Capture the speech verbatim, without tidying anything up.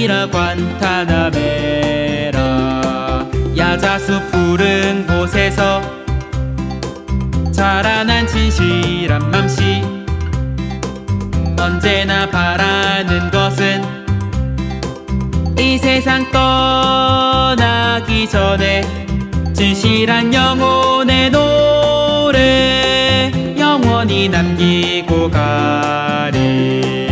아니라 관타나메라. 야자수 푸른 곳에서 자라난 진실한 맘씨, 언제나 바라는 것은 이 세상 떠나기 전에 진실한 영혼의 노래 영원히 남기고 가리.